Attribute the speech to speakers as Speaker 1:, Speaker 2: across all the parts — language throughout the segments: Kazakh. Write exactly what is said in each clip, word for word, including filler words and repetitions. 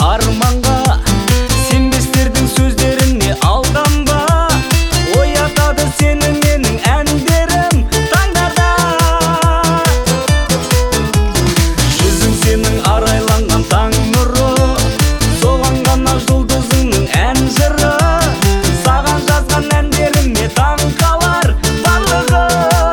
Speaker 1: арманға, сенбестердің сөздеріне алданба. Оятады сені менің әндерім таңдарда. Жүзің сенің арайланған таң нұры, соған ғана жұлдызыңның ән жыры. Саған жазған әндеріме таң қалар барлығы.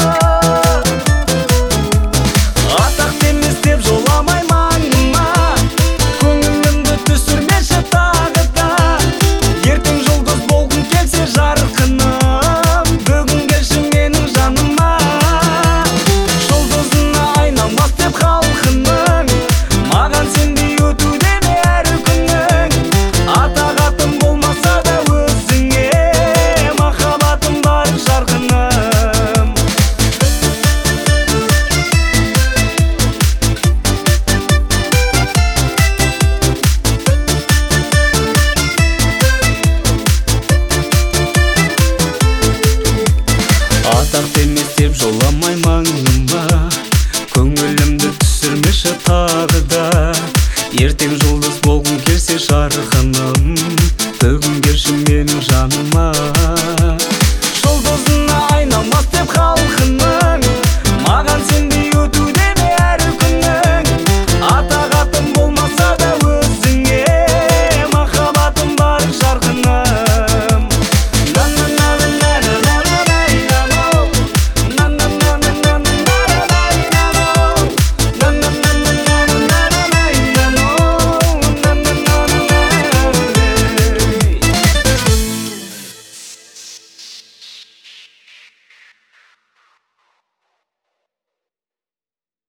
Speaker 1: Атақ демес деп жоламай маңыма, көңілімді түсірмеші тағы да. Ертең жұлдыз болғың келсе жарқыным, бүгін келші менің жаныма. Жұлдызына айналмас деп халқының, маған сенбей өтуде ме әр күнің. Атақ атым болмаса да өзіңе, махаббатым бар жарқыным. Атақ демес деп жоламай маңыма, көңілімді түсірмеші тағы да. Ертең жұлдыз болғың келсе жарқыным, бүгін